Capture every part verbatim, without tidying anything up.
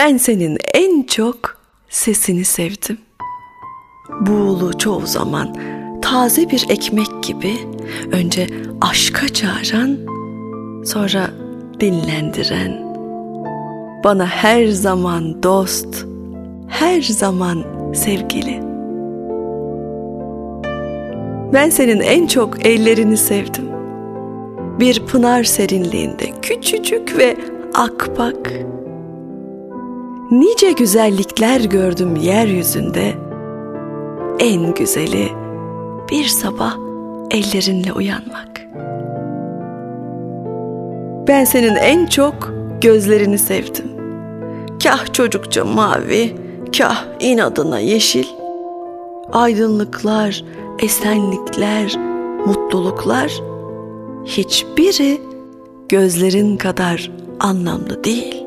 Ben senin en çok sesini sevdim. Buğulu çoğu zaman taze bir ekmek gibi önce aşka çağıran, sonra dinlendiren, bana her zaman dost, her zaman sevgili. Ben senin en çok ellerini sevdim. Bir pınar serinliğinde küçücük ve akbak. Nice güzellikler gördüm yeryüzünde. En güzeli bir sabah ellerinle uyanmak. Ben senin en çok gözlerini sevdim. Kah çocukça mavi, kah inadına yeşil. Aydınlıklar, esenlikler, mutluluklar, hiçbiri gözlerin kadar anlamlı değil.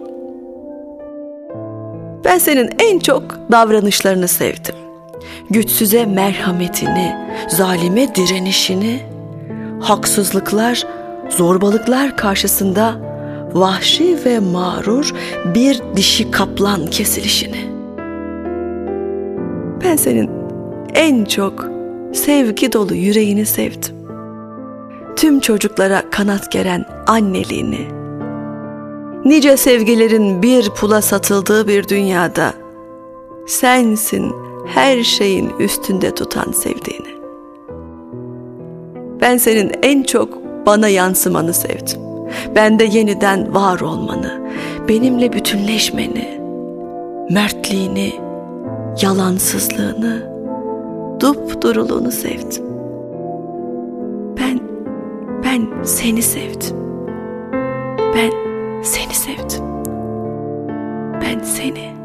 Ben senin en çok davranışlarını sevdim. Güçsüze merhametini, zalime direnişini, haksızlıklar, zorbalıklar karşısında vahşi ve mağrur bir dişi kaplan kesilişini. Ben senin en çok sevgi dolu yüreğini sevdim. Tüm çocuklara kanat geren anneliğini. Nice sevgilerin bir pula satıldığı bir dünyada sensin her şeyin üstünde tutan sevdiğini. Ben senin en çok bana yansımanı sevdim. Bende yeniden var olmanı, benimle bütünleşmeni, mertliğini, yalansızlığını, dupduruluğunu sevdim. Ben, ben seni sevdim. Ben seni sevdim. Ben seni